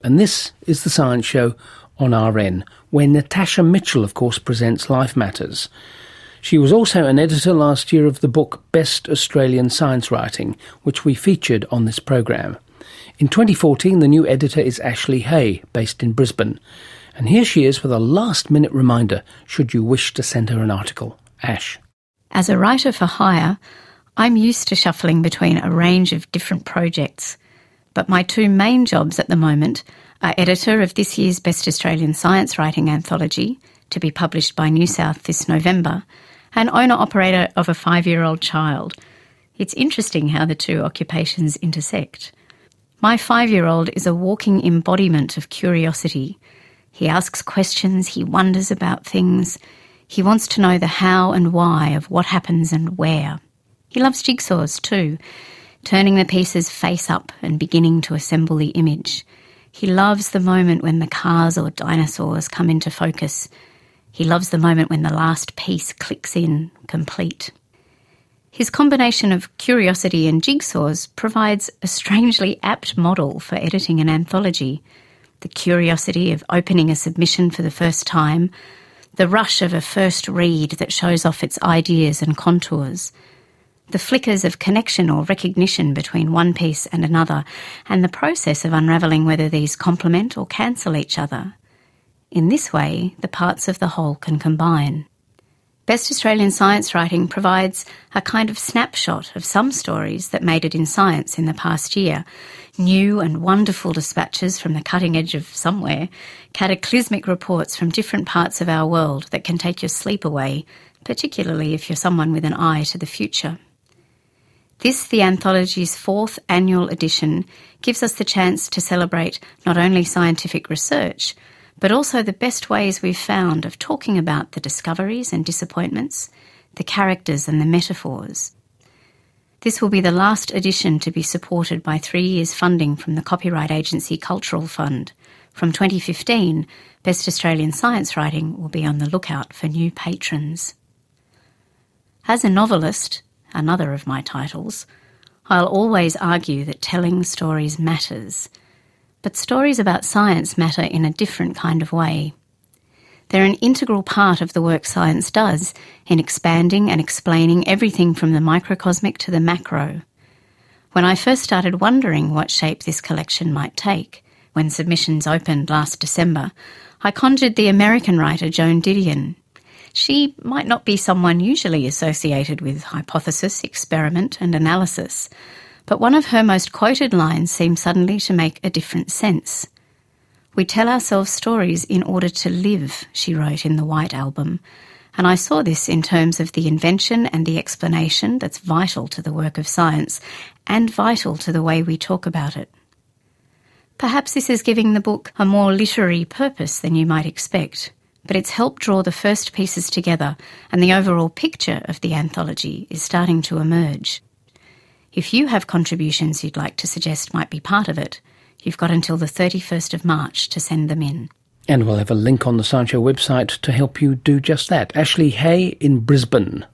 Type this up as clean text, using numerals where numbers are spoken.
And this is the Science Show on RN, where Natasha Mitchell, of course, presents Life Matters. She was also an editor last year of the book Best Australian Science Writing, which we featured on this program. In 2014, the new editor is Ashley Hay, based in Brisbane. And here she is with a last-minute reminder, should you wish to send her an article. Ash. As a writer for hire, I'm used to shuffling between a range of different projects. But my two main jobs at the moment are editor of this year's Best Australian Science Writing Anthology, to be published by New South this November, and owner-operator of a 5-year-old child. It's interesting how the two occupations intersect. My 5-year-old is a walking embodiment of curiosity. He asks questions, he wonders about things. He wants to know the how and why of what happens and where. He loves jigsaws too, turning the pieces face up and beginning to assemble the image. He loves the moment when the cars or dinosaurs come into focus. He loves the moment when the last piece clicks in, complete. His combination of curiosity and jigsaws provides a strangely apt model for editing an anthology. The curiosity of opening a submission for the first time, the rush of a first read that shows off its ideas and contours, the flickers of connection or recognition between one piece and another, and the process of unravelling whether these complement or cancel each other. In this way, the parts of the whole can combine. Best Australian Science Writing provides a kind of snapshot of some stories that made it in science in the past year. New and wonderful dispatches from the cutting edge of somewhere, cataclysmic reports from different parts of our world that can take your sleep away, particularly if you're someone with an eye to the future. This, the anthology's 4th annual edition, gives us the chance to celebrate not only scientific research, but also the best ways we've found of talking about the discoveries and disappointments, the characters and the metaphors. This will be the last edition to be supported by 3 years' funding from the copyright agency Cultural Fund. From 2015, Best Australian Science Writing will be on the lookout for new patrons. As a novelist, another of my titles, I'll always argue that telling stories matters. But stories about science matter in a different kind of way. They're an integral part of the work science does in expanding and explaining everything from the microcosmic to the macro. When I first started wondering what shape this collection might take, when submissions opened last December, I conjured the American writer Joan Didion. She might not be someone usually associated with hypothesis, experiment and analysis, but one of her most quoted lines seemed suddenly to make a different sense. "We tell ourselves stories in order to live," she wrote in The White Album, and I saw this in terms of the invention and the explanation that's vital to the work of science and vital to the way we talk about it. Perhaps this is giving the book a more literary purpose than you might expect, but it's helped draw the first pieces together and the overall picture of the anthology is starting to emerge. If you have contributions you'd like to suggest might be part of it, you've got until the 31st of March to send them in. And we'll have a link on the Science Show website to help you do just that. Ashley Hay in Brisbane.